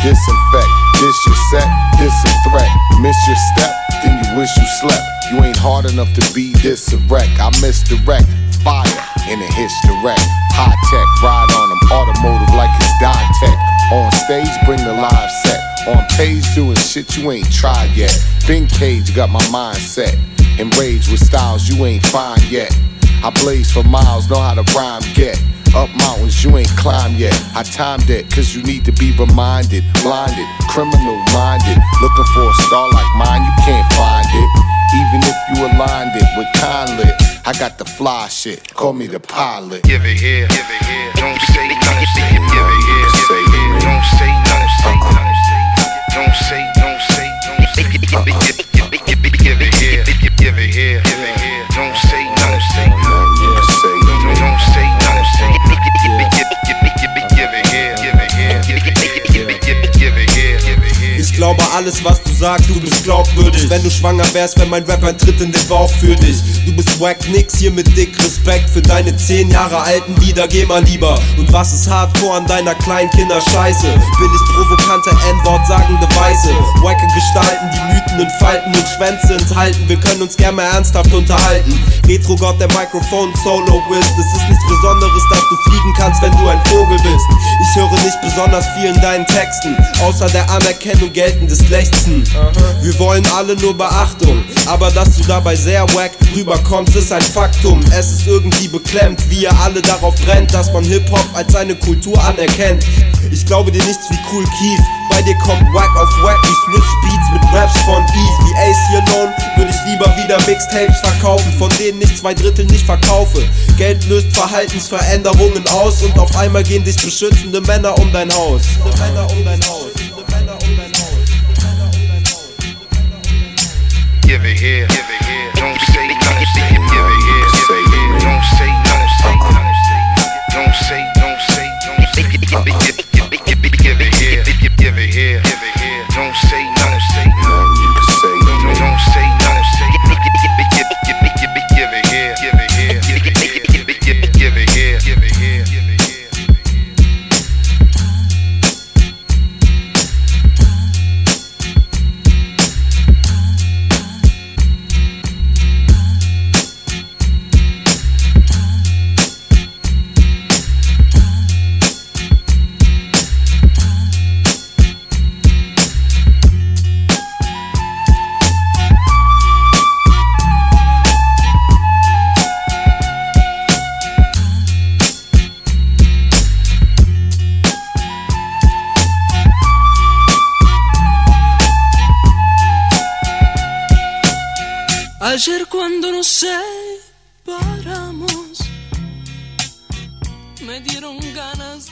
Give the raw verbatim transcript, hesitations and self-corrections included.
disinfect. This your set, this a threat. Miss your step, then you wish you slept. You ain't hard enough to be this a wreck. I misdirect, fire, and it hits direct. High tech, ride on them, automotive like it's die tech. On stage, bring the live set. On page, doing shit you ain't tried yet. Been caged, got my mind set. Enraged with styles you ain't find yet. I blaze for miles, know how to rhyme, get. Up mountains you ain't climbed yet. I timed it, cause you need to be reminded. Blinded, criminal minded. Looking for a star like mine, you can't find it. Even if you aligned it with Conlit, I got the fly shit, call me the pilot. Give it here, give it here. Don't say nothing, say it, give it here, say it. Don't say nothing, say nothing. Don't say, don't say, don't say. Give it, give it, give it, give it, give it here, give it here, give it here. Don't say nothing, say nothing. Don't say nothing, say it. Give it, give it, give it, give it, give it here, give it here, give it here, give it, give it, give it here, give it here. Ich glaube alles, was du sagst, du bist glaubwürdig. Wenn du schwanger wärst, wär mein Rap ein Tritt in den Bauch für dich. Du bist wack nix, hier mit dick Respekt für deine zehn Jahre alten Lieder, geh mal lieber. Und was ist Hardcore an deiner Kleinkinder Scheiße? Billig provokante N-Wort sagende Weise. Wacke Gestalten, die Mythen in Falten und Schwänze enthalten. Wir können uns gerne mal ernsthaft unterhalten. Retro-Gott, der Mikrofon-Solo-Wist. Es ist nichts Besonderes, dass du fliegen kannst, wenn du ein Vogel bist. Ich höre nicht besonders viel in deinen Texten, außer der Anerkennung geltendes Lechzen. Wir wollen alle nur Beachtung, aber dass du dabei sehr wack rüberkommst, ist ein Faktum. Es ist irgendwie beklemmt, wie ihr alle darauf brennt, dass man Hip-Hop als seine Kultur anerkennt. Ich glaube dir nichts wie Cool Keith, bei dir kommt Wack auf Wack wie Swiss Beats mit Raps von Eve. Wie Ace hier Alone würde ich lieber wieder Mixtapes verkaufen, von denen ich zwei Drittel nicht verkaufe. Geld löst Verhaltensveränderungen aus und auf einmal gehen dich beschützende Männer um dein Haus. Männer um dein Haus. Männer um dein Haus. Give it here, give it here. Don't say nothing, say it. Give it here, say it. Don't say nothing, say nothing. Don't say, don't say, don't say. Give it, give it, give it, give it, give it here, give it here, give it here. Don't say nothing, say nothing. You can say, don't say nothing, say it. Give it, give it, give it, give it, give it here, give it here, give it here, give it, give it, give it here, give it here, give it here. Ayer cuando nos separamos me dieron ganas